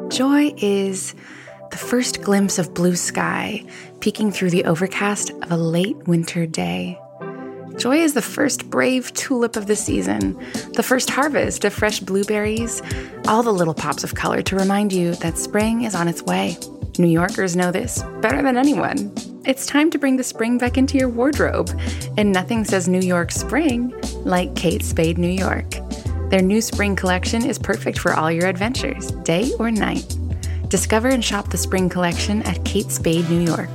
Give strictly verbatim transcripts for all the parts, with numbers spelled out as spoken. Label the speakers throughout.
Speaker 1: Joy is the first glimpse of blue sky peeking through the overcast of a late winter day. Joy is the first brave tulip of the season, the first harvest of fresh blueberries, all the little pops of color to remind you that spring is on its way. New Yorkers know this better than anyone. It's time to bring the spring back into your wardrobe, and nothing says New York spring like Kate Spade New York. Their new spring collection is perfect for all your adventures, day or night. Discover and shop the spring collection at Kate Spade New York.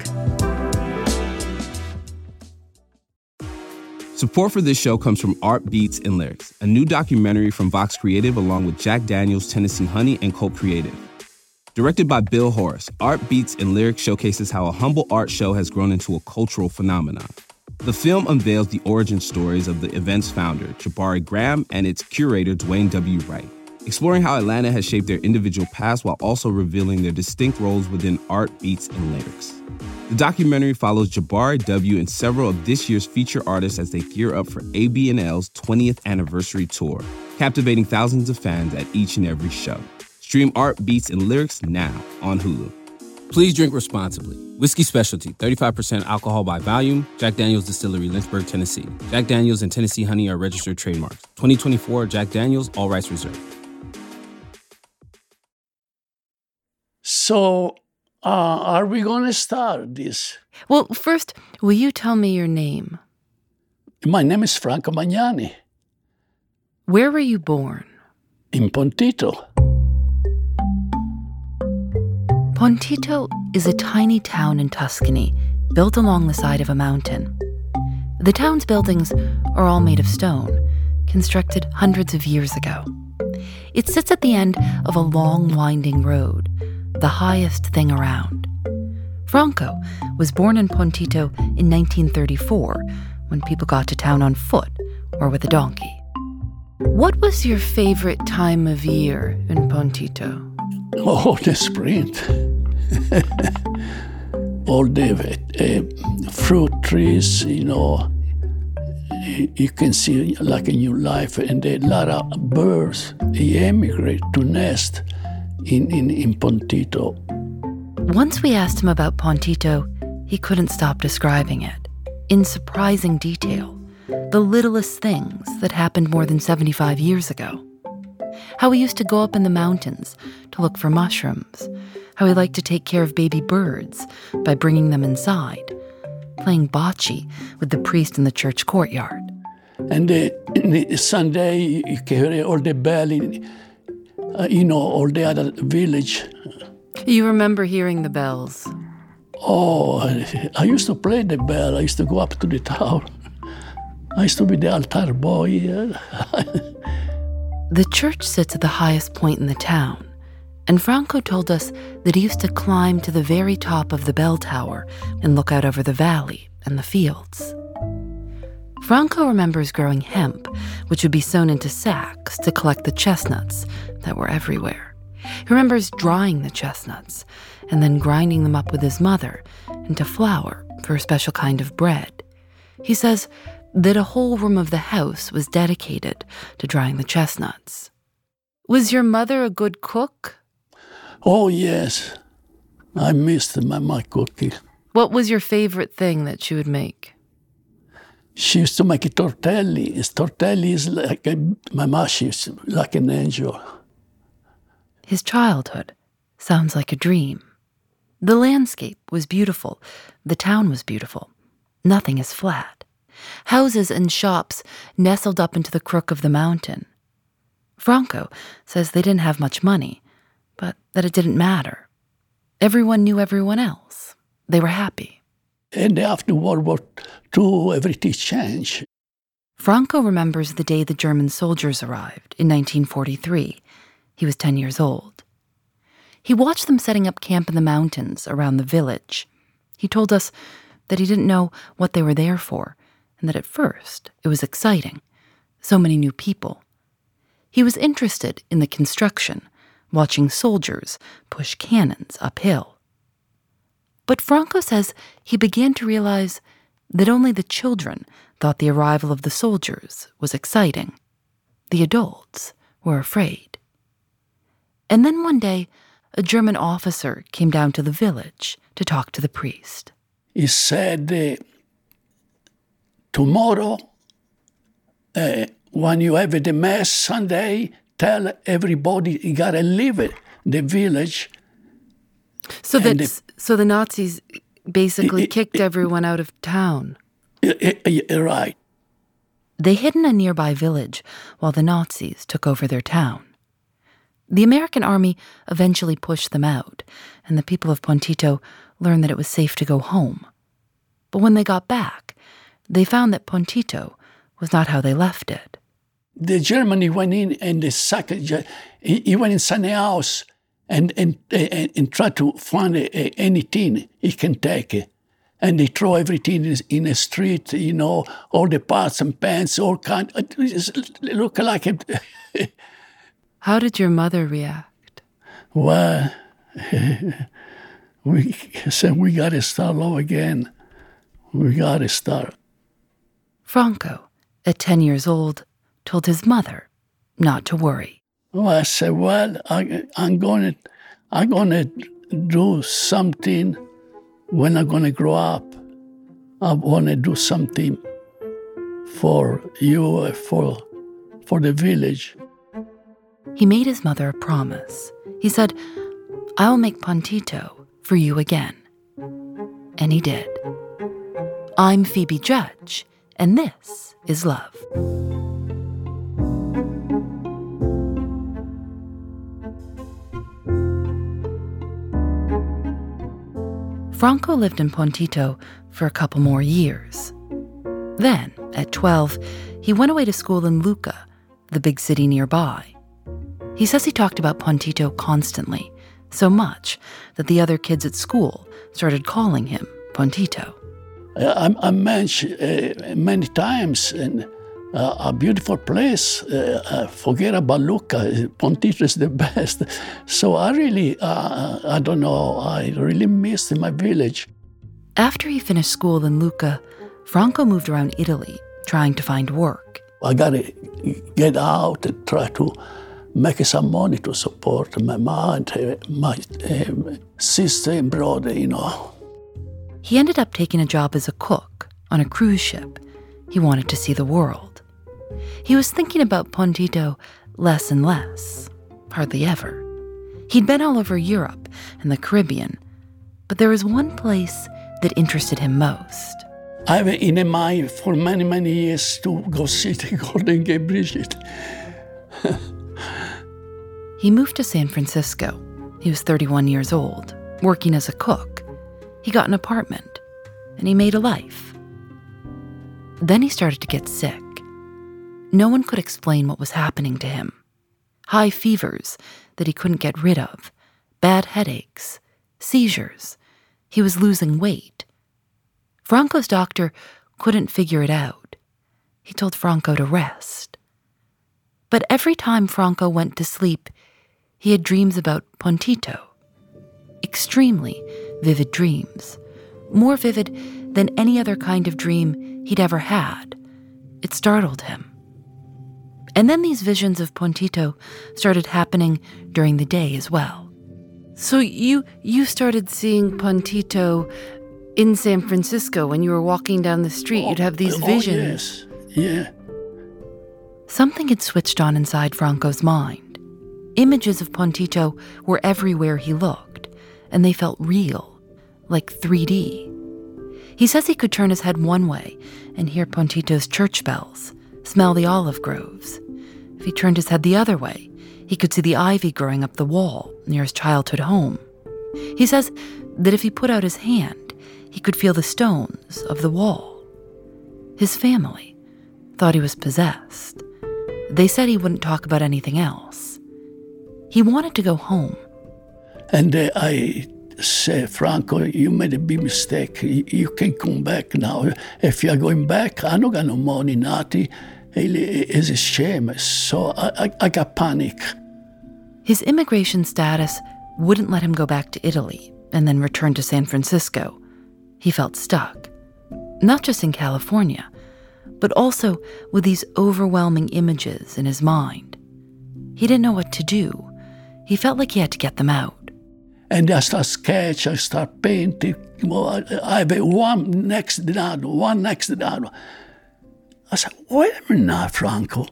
Speaker 2: Support for this show comes from Art Beats and Lyrics, a new documentary from Vox Creative along with Jack Daniels, Tennessee Honey, and Cult Creative. Directed by Bill Horace, Art Beats and Lyrics showcases how a humble art show has grown into a cultural phenomenon. The film unveils the origin stories of the event's founder, Jabari Graham, and its curator, Dwayne W. Wright, exploring how Atlanta has shaped their individual past while also revealing their distinct roles within art, beats, and lyrics. The documentary follows Jabari W. and several of this year's feature artists as they gear up for A B and L's twentieth anniversary tour, captivating thousands of fans at each and every show. Stream Art, Beats, and Lyrics now on Hulu. Please drink responsibly. Whiskey Specialty, thirty-five percent alcohol by volume. Jack Daniel's Distillery, Lynchburg, Tennessee. Jack Daniel's and Tennessee Honey are registered trademarks. twenty twenty-four Jack Daniel's, all rights reserved.
Speaker 3: So, uh, are we going to start this?
Speaker 4: Well, first, will you tell me your name?
Speaker 3: My name is Franco Magnani.
Speaker 4: Where were you born?
Speaker 3: In Pontito.
Speaker 4: Pontito is a tiny town in Tuscany, built along the side of a mountain. The town's buildings are all made of stone, constructed hundreds of years ago. It sits at the end of a long, winding road, the highest thing around. Franco was born in Pontito in nineteen thirty-four, when people got to town on foot or with a donkey. What was your favorite time of year in Pontito?
Speaker 3: Oh, the spring. All the uh, fruit trees, you know, you can see like a new life, and a lot of birds, they emigrate to nest in, in, in Pontito.
Speaker 4: Once we asked him about Pontito, he couldn't stop describing it, in surprising detail, the littlest things that happened more than seventy-five years ago. How he used to go up in the mountains to look for mushrooms, how he liked to take care of baby birds by bringing them inside, playing bocce with the priest in the church courtyard.
Speaker 3: And uh, the Sunday, you can hear all the bell in, uh, you know, all the other village.
Speaker 4: You remember hearing the bells?
Speaker 3: Oh, I used to play the bell. I used to go up to the town. I used to be the altar boy.
Speaker 4: The church sits at the highest point in the town, and Franco told us that he used to climb to the very top of the bell tower and look out over the valley and the fields. Franco remembers growing hemp, which would be sewn into sacks to collect the chestnuts that were everywhere. He remembers drying the chestnuts and then grinding them up with his mother into flour for a special kind of bread. He says that a whole room of the house was dedicated to drying the chestnuts. Was your mother a good cook?
Speaker 3: Oh, yes. I missed my, my cooking.
Speaker 4: What was your favorite thing that she would make?
Speaker 3: She used to make tortelli. Tortelli is like a, my mom, she's like an angel.
Speaker 4: His childhood sounds like a dream. The landscape was beautiful. The town was beautiful. Nothing is flat. Houses and shops nestled up into the crook of the mountain. Franco says they didn't have much money, but that it didn't matter. Everyone knew everyone else. They were happy.
Speaker 3: And after World War Two, everything changed.
Speaker 4: Franco remembers the day the German soldiers arrived in nineteen forty-three. He was ten years old. He watched them setting up camp in the mountains around the village. He told us that he didn't know what they were there for, and that at first it was exciting. So many new people. He was interested in the construction, watching soldiers push cannons uphill. But Franco says he began to realize that only the children thought the arrival of the soldiers was exciting. The adults were afraid. And then one day, a German officer came down to the village to talk to the priest.
Speaker 3: He said, uh, tomorrow, uh, when you have the Mass Sunday, tell everybody you got to leave it, the village.
Speaker 4: So that
Speaker 3: the,
Speaker 4: so the Nazis basically
Speaker 3: it,
Speaker 4: kicked
Speaker 3: it,
Speaker 4: everyone out of town.
Speaker 3: It, it, right.
Speaker 4: They hid in a nearby village while the Nazis took over their town. The American army eventually pushed them out, and the people of Pontito learned that it was safe to go home. But when they got back, they found that Pontito was not how they left it.
Speaker 3: The Germany went in and the sacked, he, he went inside the house and, and, and, and tried to find anything he can take. And they throw everything in the street, you know, all the pots and pans, all kind. It look like it.
Speaker 4: How did your mother react?
Speaker 3: Well, we said, we got to start low again. We got to start.
Speaker 4: Franco, at ten years old, told his mother not to worry.
Speaker 3: Well, I said, well, I, I'm going to I'm gonna do something when I'm going to grow up. I want to do something for you, for, for the village.
Speaker 4: He made his mother a promise. He said, I'll make Pontito for you again. And he did. I'm Phoebe Judge, and this is Love. Franco lived in Pontito for a couple more years. Then, at twelve, he went away to school in Lucca, the big city nearby. He says he talked about Pontito constantly, so much that the other kids at school started calling him Pontito.
Speaker 3: I, I mentioned uh, many times, and uh, a beautiful place. Uh, uh, forget about Lucca. Pontito is the best. So I really, uh, I don't know, I really missed my village.
Speaker 4: After he finished school in Lucca, Franco moved around Italy, trying to find work.
Speaker 3: I got to get out and try to make some money to support my mom, my uh, sister and brother, you know.
Speaker 4: He ended up taking a job as a cook on a cruise ship. He wanted to see the world. He was thinking about Pontito less and less, hardly ever. He'd been all over Europe and the Caribbean, but there was one place that interested him most.
Speaker 3: I've been in mind for many, many years to go see the Golden Gate Bridge.
Speaker 4: He moved to San Francisco. He was thirty-one years old, working as a cook. He got an apartment, and he made a life. Then he started to get sick. No one could explain what was happening to him. High fevers that he couldn't get rid of, bad headaches, seizures. He was losing weight. Franco's doctor couldn't figure it out. He told Franco to rest. But every time Franco went to sleep, he had dreams about Pontito. Extremely vivid dreams. More vivid than any other kind of dream he'd ever had. It startled him. And then these visions of Pontito started happening during the day as well. So you you started seeing Pontito in San Francisco when you were walking down the street. You'd have these
Speaker 3: oh,
Speaker 4: visions.
Speaker 3: Oh, yes. Yeah.
Speaker 4: Something had switched on inside Franco's mind. Images of Pontito were everywhere he looked, and they felt real, like three D. He says he could turn his head one way and hear Pontito's church bells, smell the olive groves. If he turned his head the other way, he could see the ivy growing up the wall near his childhood home. He says that if he put out his hand, he could feel the stones of the wall. His family thought he was possessed. They said he wouldn't talk about anything else. He wanted to go home.
Speaker 3: And uh, I said, Franco, you made a big mistake. You, you can come back now. If you're going back, I don't got no money, nothing. It's a shame. So I, I, I got panic.
Speaker 4: His immigration status wouldn't let him go back to Italy and then return to San Francisco. He felt stuck, not just in California, but also with these overwhelming images in his mind. He didn't know what to do. He felt like he had to get them out.
Speaker 3: And I start sketch, I start painting. Well, I have one next to the other, one next to the other. I said, wait a minute now, Franco.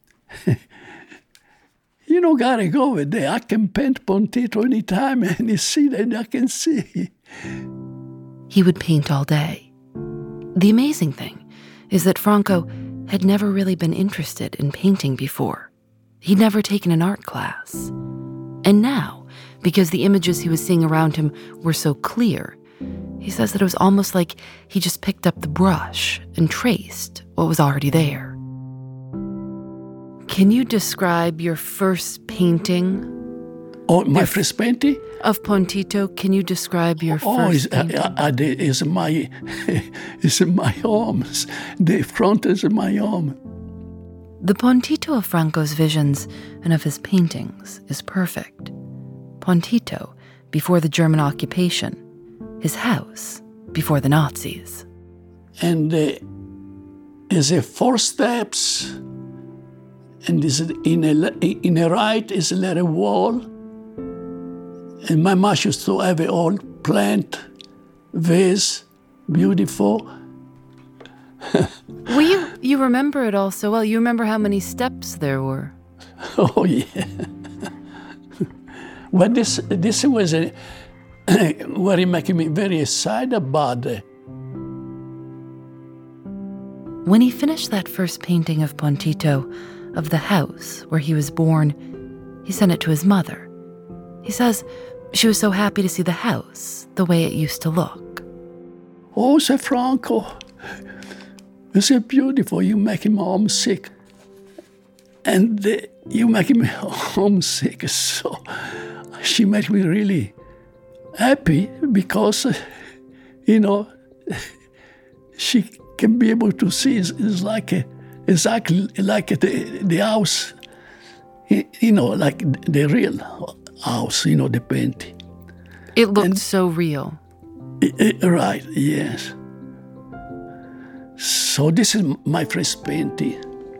Speaker 3: You don't gotta go over there. I can paint Pontito anytime, and you see that I can see.
Speaker 4: He would paint all day. The amazing thing is that Franco had never really been interested in painting before. He'd never taken an art class. And now, because the images he was seeing around him were so clear, he says that it was almost like he just picked up the brush and traced what was already there. Can you describe your first painting?
Speaker 3: Oh, my first painting?
Speaker 4: Of Pontito, can you describe your
Speaker 3: oh,
Speaker 4: first
Speaker 3: it's,
Speaker 4: painting?
Speaker 3: Uh, uh, it's my, it's my arms. The front is my arm.
Speaker 4: The Pontito of Franco's visions and of his paintings is perfect. Pontito before the German occupation, his house before the Nazis.
Speaker 3: And uh, is a four steps, and is in a in a right is a little wall. And my mom used to have an old plant vase, beautiful.
Speaker 4: Well, you, you remember it all so well. You remember how many steps there were.
Speaker 3: Oh, yeah. Well, this this was a, what it making me very excited about it.
Speaker 4: When he finished that first painting of Pontito, of the house where he was born, he sent it to his mother. He says she was so happy to see the house the way it used to look.
Speaker 3: Oh, Sir Franco, it's so beautiful. You making my arm sick. And uh, you making me homesick. So she made me really happy because, uh, you know, she can be able to see it's, it's like a, exactly like the, the house, you know, like the real house, you know, the painting.
Speaker 4: It looked
Speaker 3: and,
Speaker 4: so real.
Speaker 3: It, it, right, yes. So this is my first painting.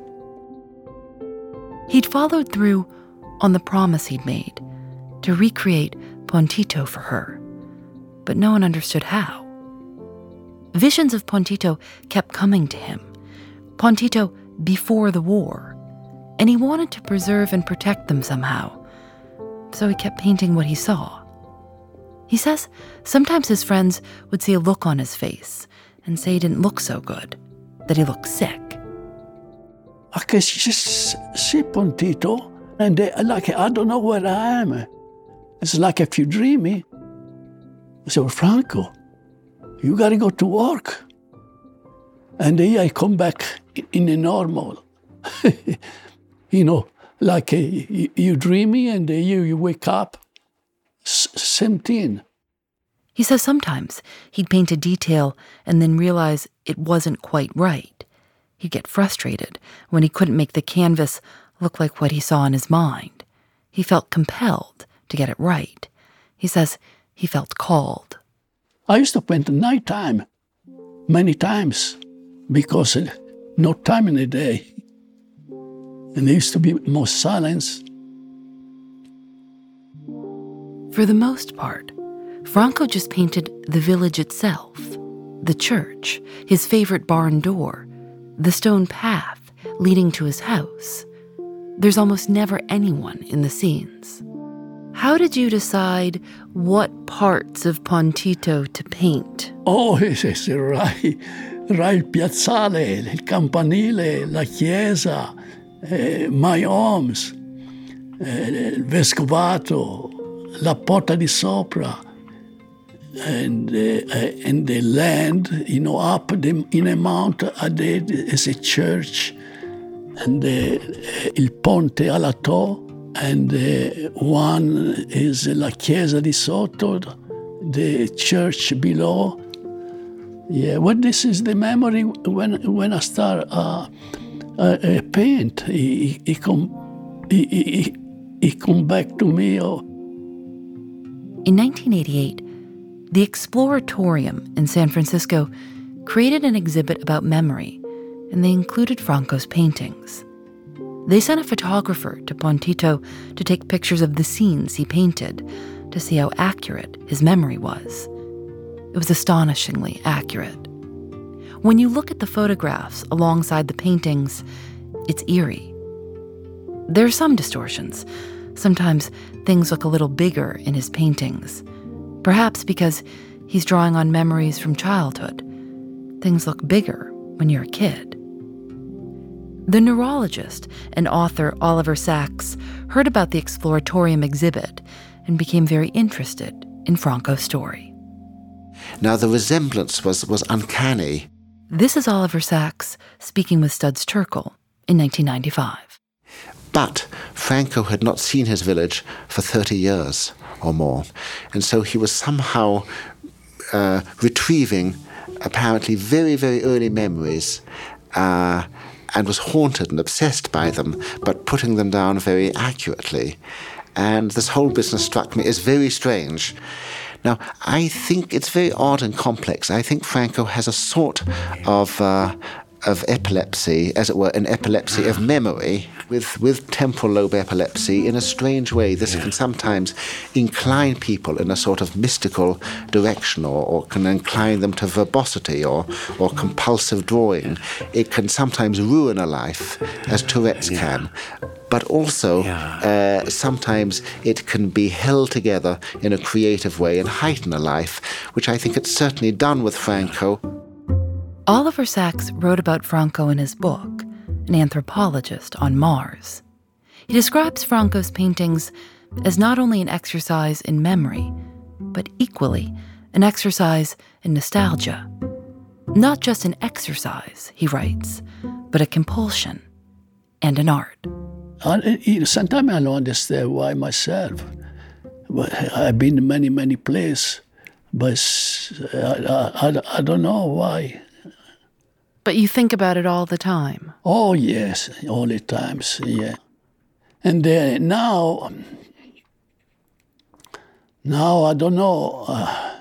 Speaker 4: He'd followed through on the promise he'd made to recreate Pontito for her, but no one understood how. Visions of Pontito kept coming to him. Pontito before the war, and he wanted to preserve and protect them somehow. So he kept painting what he saw. He says sometimes his friends would see a look on his face and say he didn't look so good, that he looked sick.
Speaker 3: I can just see Pontito, and they, like, I don't know where I am. It's like if you dream me. I said, well, Franco, you got to go to work. And then I come back in a normal. You know, like uh, you, you dream me and uh, you, you wake up, S- same thing.
Speaker 4: He says sometimes he'd paint a detail and then realize it wasn't quite right. He'd get frustrated when he couldn't make the canvas look like what he saw in his mind. He felt compelled to get it right. He says he felt called.
Speaker 3: I used to paint at night time, many times, because uh, no time in the day. And there used to be more silence.
Speaker 4: For the most part, Franco just painted the village itself, the church, his favorite barn door, the stone path leading to his house. There's almost never anyone in the scenes. How did you decide what parts of Pontito to paint?
Speaker 3: Oh, yes, yes, right. Right, il piazzale, il campanile, la chiesa, eh, my arms, eh, il vescovato, la porta di sopra, and, uh, and the land, you know, up the, in a mount uh, there is a church, and uh, il ponte alla to, and uh, one is la chiesa di sotto, the church below. Yeah, well, this is the memory when when I start uh, uh, uh, paint. He, he come he, he, he come back to me. Oh.
Speaker 4: In nineteen eighty-eight, the Exploratorium in San Francisco created an exhibit about memory, and they included Franco's paintings. They sent a photographer to Pontito to take pictures of the scenes he painted, to see how accurate his memory was. It was astonishingly accurate. When you look at the photographs alongside the paintings, it's eerie. There are some distortions. Sometimes things look a little bigger in his paintings, perhaps because he's drawing on memories from childhood. Things look bigger when you're a kid. The neurologist and author Oliver Sacks heard about the Exploratorium exhibit and became very interested in Franco's story.
Speaker 5: Now, the resemblance was, was uncanny.
Speaker 4: This is Oliver Sacks speaking with Studs Terkel in nineteen ninety-five.
Speaker 5: But Franco had not seen his village for thirty years or more. And so he was somehow uh, retrieving apparently very, very early memories uh, and was haunted and obsessed by them, but putting them down very accurately. And this whole business struck me as very strange. Now, I think it's very odd and complex. I think Franco has a sort of uh, of epilepsy, as it were, an epilepsy of memory with, with temporal lobe epilepsy in a strange way. This yeah. can sometimes incline people in a sort of mystical direction or, or can incline them to verbosity or, or compulsive drawing. It can sometimes ruin a life, as Tourette's yeah. can. But also, yeah. uh, sometimes it can be held together in a creative way and heighten a life, which I think it's certainly done with Franco.
Speaker 4: Oliver Sacks wrote about Franco in his book, An Anthropologist on Mars. He describes Franco's paintings as not only an exercise in memory, but equally an exercise in nostalgia. Not just an exercise, he writes, but a compulsion and an art.
Speaker 3: Sometimes I don't understand why myself. I've been in many, many places, but I, I, I don't know why.
Speaker 4: But you think about it all the time?
Speaker 3: Oh, yes, all the times, yeah. And uh, now, now I don't know. Uh,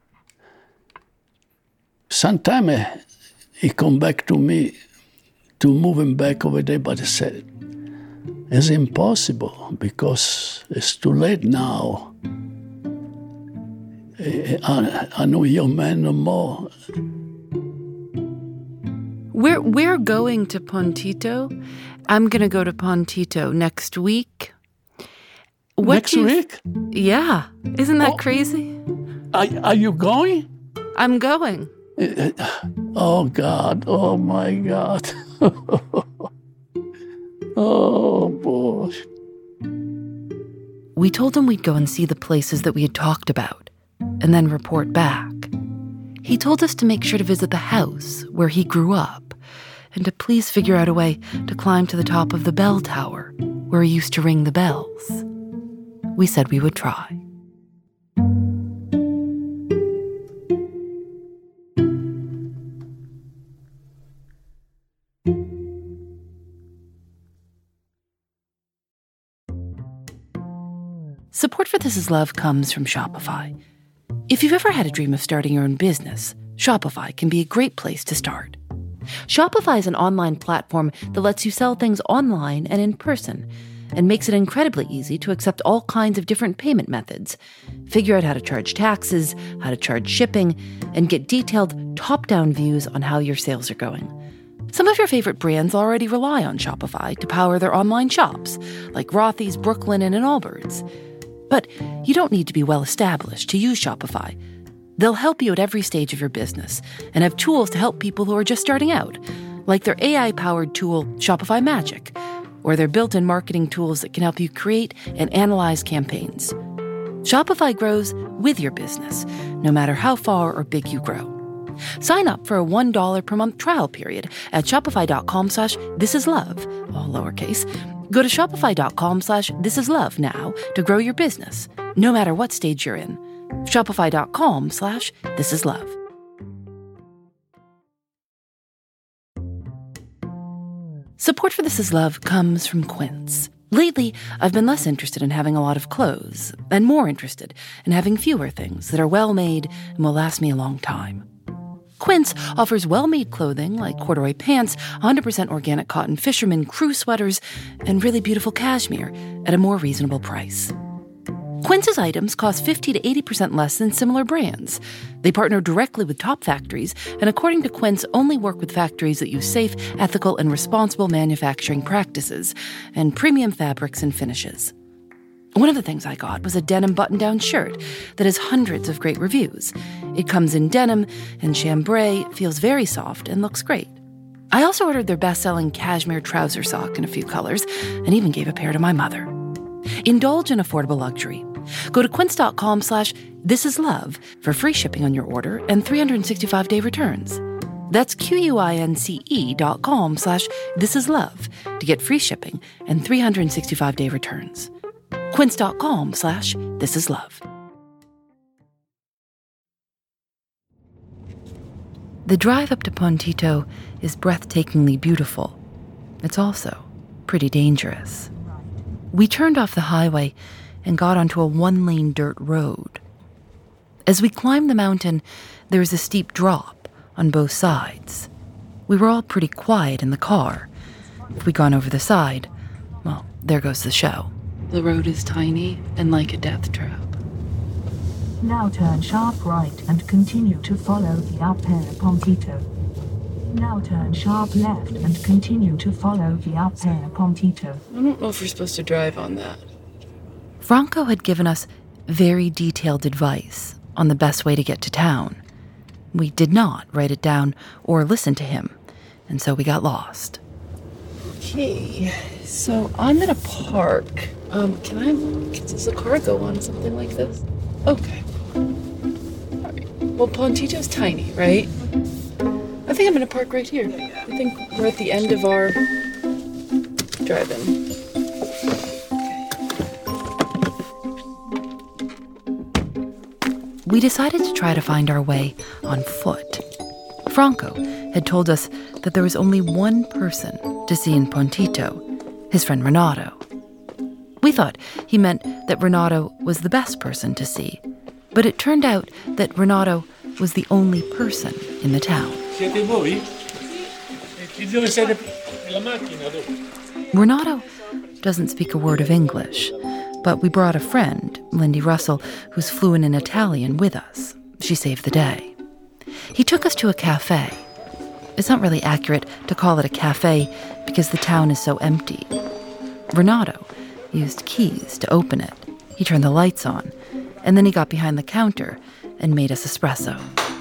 Speaker 3: Sometimes uh, he come back to me to move him back over there, but I said, it's impossible because it's too late now. I, I know your man no more.
Speaker 4: We're, we're going to Pontito. I'm going to go to Pontito next week. What
Speaker 3: next
Speaker 4: you,
Speaker 3: week?
Speaker 4: Yeah. Isn't that
Speaker 3: oh,
Speaker 4: crazy?
Speaker 3: Are, are you going?
Speaker 4: I'm going.
Speaker 3: Oh, God. Oh, my God. Oh, boy.
Speaker 4: We told him we'd go and see the places that we had talked about, and then report back. He told us to make sure to visit the house where he grew up, and to please figure out a way to climb to the top of the bell tower where he used to ring the bells. We said we would try. Support for This Is Love comes from Shopify. If you've ever had a dream of starting your own business, Shopify can be a great place to start. Shopify is an online platform that lets you sell things online and in person, and makes it incredibly easy to accept all kinds of different payment methods, figure out how to charge taxes, how to charge shipping, and get detailed top-down views on how your sales are going. Some of your favorite brands already rely on Shopify to power their online shops, like Rothy's, Brooklinen, and Allbirds. But you don't need to be well-established to use Shopify. They'll help you at every stage of your business and have tools to help people who are just starting out, like their A I-powered tool, Shopify Magic, or their built-in marketing tools that can help you create and analyze campaigns. Shopify grows with your business, no matter how far or big you grow. Sign up for a one dollar per month trial period at shopify.com slash thisislove, all lowercase. Go to shopify.com slash thisislove now to grow your business, no matter what stage you're in. Shopify.com slash thisislove. Support for This Is Love comes from Quince. Lately, I've been less interested in having a lot of clothes and more interested in having fewer things that are well-made and will last me a long time. Quince offers well-made clothing like corduroy pants, one hundred percent organic cotton fisherman crew sweaters, and really beautiful cashmere at a more reasonable price. Quince's items cost fifty to eighty percent less than similar brands. They partner directly with top factories, and according to Quince, only work with factories that use safe, ethical, and responsible manufacturing practices, and premium fabrics and finishes. One of the things I got was a denim button-down shirt that has hundreds of great reviews. It comes in denim and chambray, feels very soft, and looks great. I also ordered their best-selling cashmere trouser sock in a few colors, and even gave a pair to my mother. Indulge in affordable luxury. Go to quince.com slash thisislove for free shipping on your order and three hundred sixty-five day returns. That's Q-U-I-N-C-E dot com slash thisislove to get free shipping and three hundred sixty-five day returns. Quince.com slash thisislove. The drive up to Pontito is breathtakingly beautiful. It's also pretty dangerous. We turned off the highway and got onto a one-lane dirt road. As we climbed the mountain, there was a steep drop on both sides. We were all pretty quiet in the car. If we'd gone over the side, well, there goes the show. The road is tiny and like a death trap.
Speaker 6: Now turn sharp right and continue to follow the Upper Pontito. Now turn sharp left and continue to follow the Upper Pontito.
Speaker 4: I don't know if we're supposed to drive on that. Franco had given us very detailed advice on the best way to get to town. We did not write it down or listen to him, and so we got lost. Okay, so I'm in a park. Um, can I, does the car go on something like this? Okay. All right. Well, Pontito's tiny, right? I think I'm gonna park right here. I think we're at the end of our drive-in. We decided to try to find our way on foot. Franco had told us that there was only one person to see in Pontito, his friend Renato. We thought he meant that Renato was the best person to see, but it turned out that Renato was the only person in the town.
Speaker 3: Siete voi? Dove siete? Nella macchina, dove?
Speaker 4: Renato doesn't speak a word of English, but we brought a friend, Lindy Russell, who's fluent in Italian, with us. She saved the day. He took us to a cafe. It's not really accurate to call it a cafe because the town is so empty. Renato used keys to open it. He turned the lights on, and then he got behind the counter and made us espresso.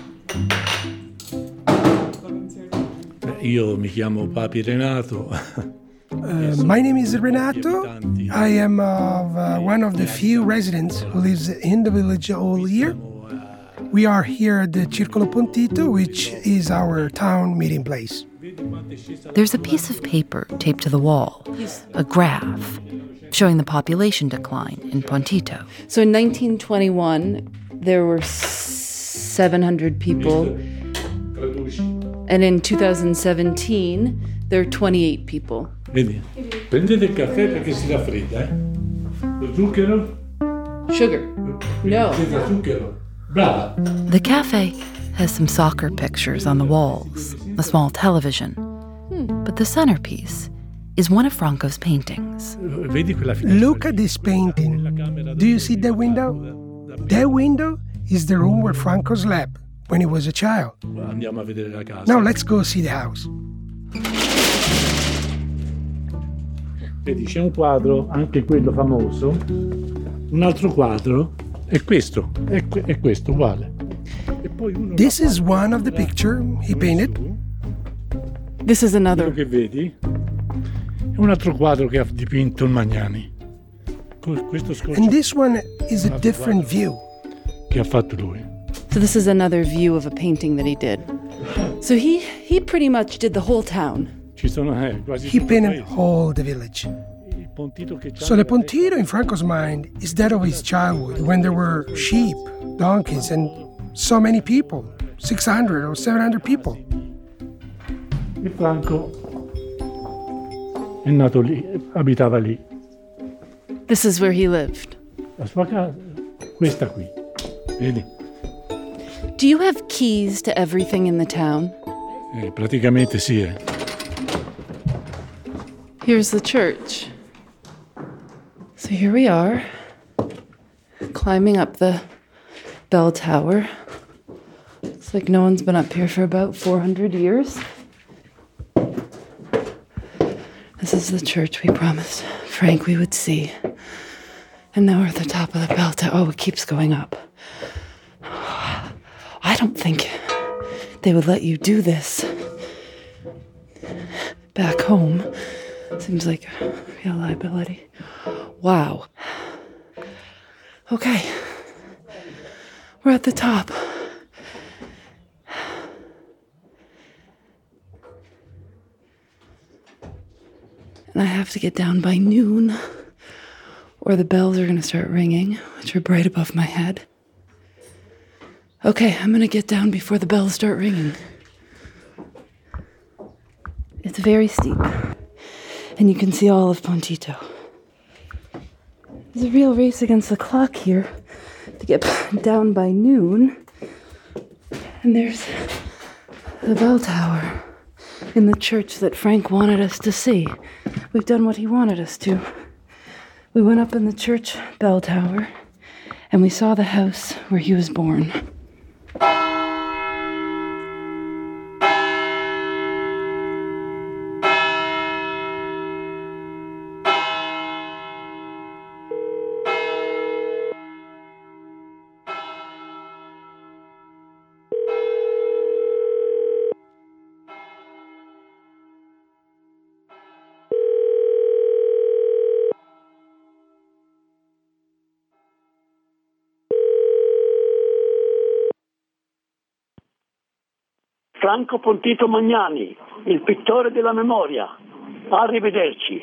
Speaker 3: Io mi chiamo Papi Renato.
Speaker 7: Uh, my name is Renato. I am of, uh, one of the few residents who lives in the village all year. We are here at the Circolo Pontito, which is our town meeting place.
Speaker 4: There's a piece of paper taped to the wall, a graph, showing the population decline in Pontito. So in nineteen twenty-one, there were seven hundred people, and in two thousand seventeen, there are twenty-eight people.
Speaker 3: Vedi, prendete il caffè perché si raffredda, eh? Lo zucchero?
Speaker 4: Sugar. No.
Speaker 3: Senza zucchero. Brava.
Speaker 4: The cafe has some soccer pictures on the walls, a small television. Hmm. But the centerpiece is one of Franco's paintings.
Speaker 7: Look at this painting. Do you see that window? That window is the room where Franco slept when he was a child. Now let's go see the house.
Speaker 3: Vedi, c'è un quadro, anche quello famoso, un altro quadro, è questo, è, è questo, uguale. E poi uno
Speaker 7: This is one of the pictures he painted.
Speaker 4: This is another.
Speaker 3: Quello che vedi è un altro quadro che ha dipinto il Magnani. Questo scorcio
Speaker 7: And this one is a different view.
Speaker 3: che ha fatto lui.
Speaker 4: So this is another view of a painting that he did. So he, he pretty much did the whole town.
Speaker 3: Ci sono eh, quasi
Speaker 7: He
Speaker 3: tutto
Speaker 7: painted
Speaker 3: il paese.
Speaker 7: all the village.
Speaker 3: Il Pontito che c'ha
Speaker 7: So the
Speaker 3: era-
Speaker 7: Pontito in Franco's mind is that of his childhood when there were sheep, donkeys, and so many people, six hundred or seven hundred people.
Speaker 3: E Franco è nato lì, abitava lì.
Speaker 4: This is where he lived.
Speaker 3: La sua casa, questa qui, vedi?
Speaker 4: Do you have keys to everything in the town?
Speaker 3: Eh, praticamente sì, eh.
Speaker 4: Here's the church. So here we are. climbing up the bell tower. Looks like no one's been up here for about four hundred years. This is the church we promised Frank we would see. And now we're at the top of the bell tower. Oh, it keeps going up. I don't think they would let you do this back home. Seems like a real liability. Wow. Okay. We're at the top. And I have to get down by noon, or the bells are going to start ringing, which are right above my head. Okay, I'm going to get down before the bells start ringing. It's very steep, and you can see all of Pontito. There's a real race against the clock here to get down by noon. And there's the bell tower in the church that Frank wanted us to see. We've done what he wanted us to. We went up in the church bell tower, and we saw the house where he was born.
Speaker 8: Franco Pontito Magnani, il pittore della memoria. Arrivederci.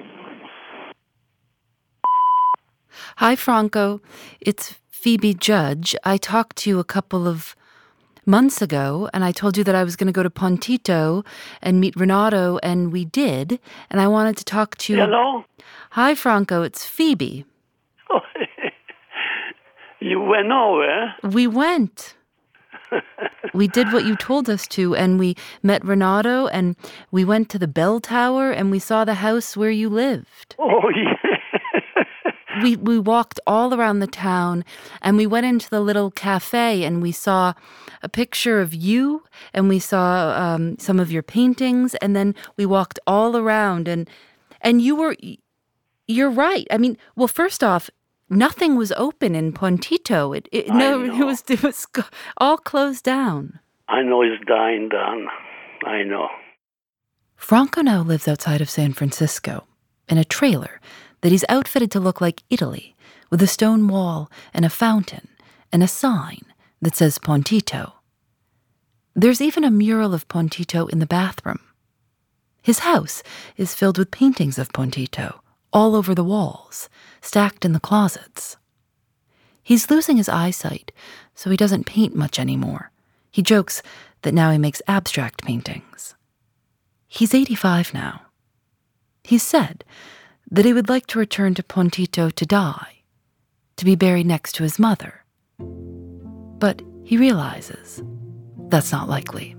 Speaker 4: Hi, Franco. It's Phoebe Judge. I talked to you a couple of months ago, and I told you that I was going to go to Pontito and meet Renato, and we did. And I wanted to talk to you.
Speaker 8: Hello?
Speaker 4: Hi, Franco. It's Phoebe.
Speaker 8: Oh, you went nowhere?
Speaker 4: We went. We did what you told us to, and we met Renato, and we went to the bell tower, and we saw the house where you lived.
Speaker 8: Oh, yeah.
Speaker 4: We we walked all around the town, and we went into the little cafe, and we saw a picture of you, and we saw um, some of your paintings, and then we walked all around, and and you were, you're right. I mean, well, first off, nothing was open in Pontito. It, it no, it was it was all closed down.
Speaker 8: I know it's dying down. I know.
Speaker 4: Franco now lives outside of San Francisco in a trailer that he's outfitted to look like Italy, with a stone wall and a fountain and a sign that says Pontito. There's even a mural of Pontito in the bathroom. His house is filled with paintings of Pontito all over the walls, stacked in the closets. He's losing his eyesight, so he doesn't paint much anymore. He jokes that now he makes abstract paintings. He's eighty-five now. He's said that he would like to return to Pontito to die, to be buried next to his mother. But he realizes that's not likely.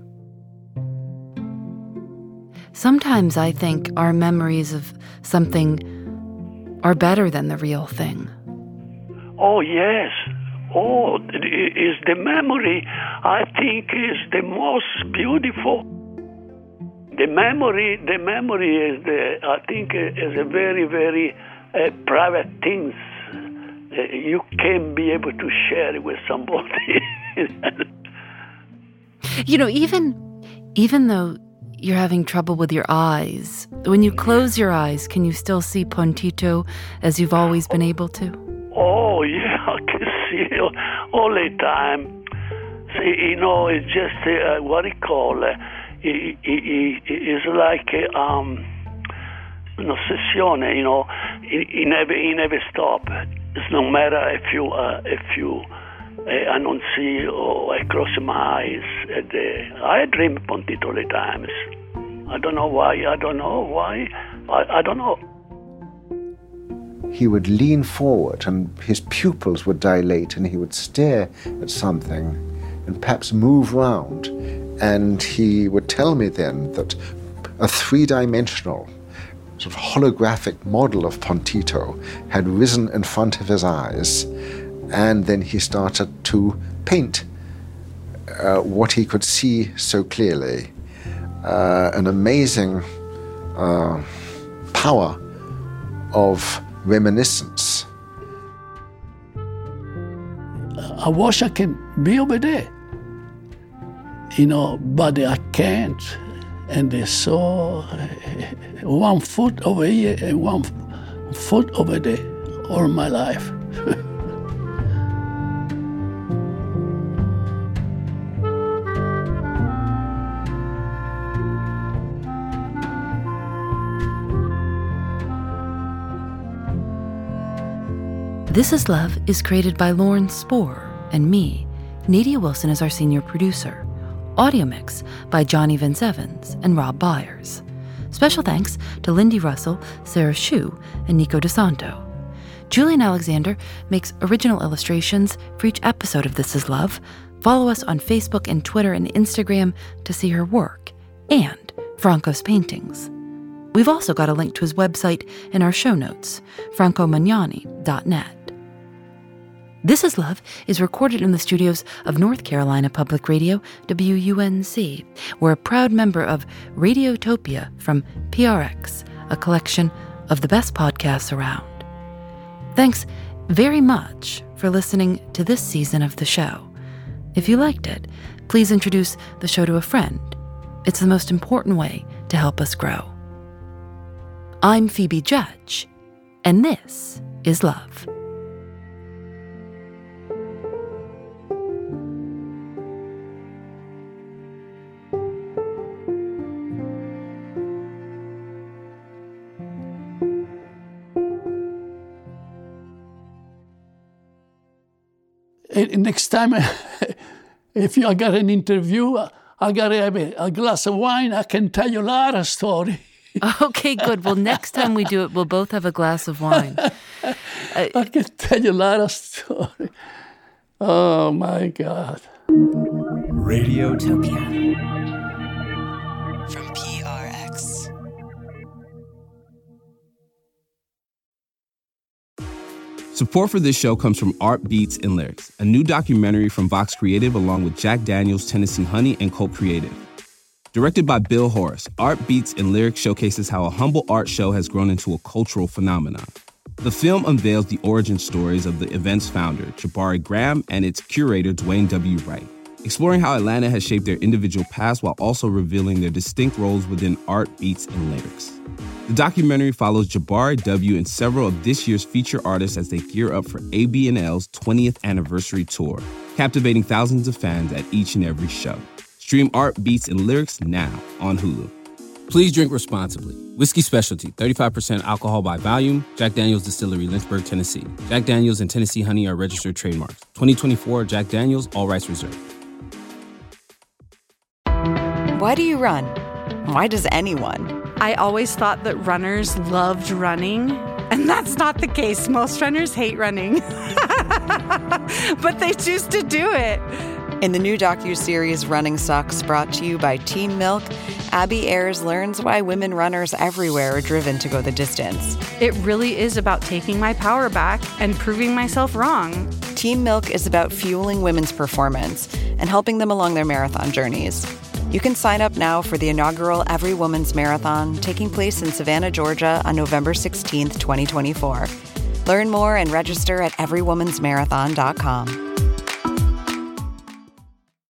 Speaker 4: Sometimes I think our memories of something are better than the real thing.
Speaker 8: Oh, yes. Oh, is the memory, I think, is the most beautiful. The memory, the memory is, the, I think, is a very, very uh, private thing. Uh, you can be able to share it with somebody.
Speaker 4: You know, even even though you're having trouble with your eyes, when you close your eyes, can you still see Pontito as you've always been able to?
Speaker 8: Oh, yeah, I can see it all the time. See, you know, it's just uh, what do you call it? It, it, it, it's like a, um, un'ossessione, you know. It, it never, it never stops. It's no matter if you, uh, if you, uh, I don't see or I close my eyes. Uh, I dream Pontito all the times. I don't know why. I don't know why. I, I don't know.
Speaker 5: He would lean forward and his pupils would dilate and he would stare at something and perhaps move round. And he would tell me then that a three-dimensional, sort of holographic model of Pontito had risen in front of his eyes And then he started to paint uh, what he could see so clearly. Uh, an amazing uh, power of reminiscence.
Speaker 3: I wish I can be over there, you know, but I can't. And they saw one foot over here and one foot over there all my life.
Speaker 4: This Is Love is created by Lauren Spohr and me. Nadia Wilson is our senior producer. Audio mix by Johnny Vince Evans and Rob Byers. Special thanks to Lindy Russell, Sarah Shu, and Nico DeSanto. Julian Alexander makes original illustrations for each episode of This Is Love. Follow us on Facebook and Twitter and Instagram to see her work and Franco's paintings. We've also got a link to his website in our show notes, franco magnani dot net. This Is Love is recorded in the studios of North Carolina Public Radio, W U N C. We're a proud member of Radiotopia from P R X, a collection of the best podcasts around. Thanks very much for listening to this season of the show. If you liked it, please introduce the show to a friend. It's the most important way to help us grow. I'm Phoebe Judge, and this is Love.
Speaker 3: Next time, if I got an interview, I got to have a, a glass of wine. I can tell you a lot of stories.
Speaker 4: Okay, good. Well, next time we do it, we'll both have a glass of wine. Uh,
Speaker 3: I can tell you a lot of stories. Oh, my God.
Speaker 9: Radiotopia from P R X.
Speaker 2: Support for this show comes from Art Beats and Lyrics, a new documentary from Vox Creative along with Jack Daniels, Tennessee Honey, and Colt Creative. Directed by Bill Horace, Art Beats and Lyrics showcases how a humble art show has grown into a cultural phenomenon. The film unveils the origin stories of the event's founder, Jabari Graham, and its curator, Dwayne W. Wright, exploring how Atlanta has shaped their individual paths while also revealing their distinct roles within Art Beats and Lyrics. The documentary follows Jabari W. and several of this year's feature artists as they gear up for A B and L's twentieth anniversary tour, captivating thousands of fans at each and every show. Stream Art Beats and Lyrics now on Hulu. Please drink responsibly. Whiskey Specialty, thirty-five percent alcohol by volume. Jack Daniels Distillery, Lynchburg, Tennessee. Jack Daniels and Tennessee Honey are registered trademarks. twenty twenty-four Jack Daniels, all rights reserved.
Speaker 10: Why do you run? Why does anyone?
Speaker 11: I always thought that runners loved running, and that's not the case. Most runners hate running, but they choose to do it.
Speaker 10: In the new docuseries Running Sucks, brought to you by Team Milk, Abby Ayers learns why women runners everywhere are driven to go the distance.
Speaker 11: It really is about taking my power back and proving myself wrong.
Speaker 10: Team Milk is about fueling women's performance and helping them along their marathon journeys. You can sign up now for the inaugural Every Woman's Marathon taking place in Savannah, Georgia on November sixteenth, twenty twenty-four. Learn more and register at every woman's marathon dot com.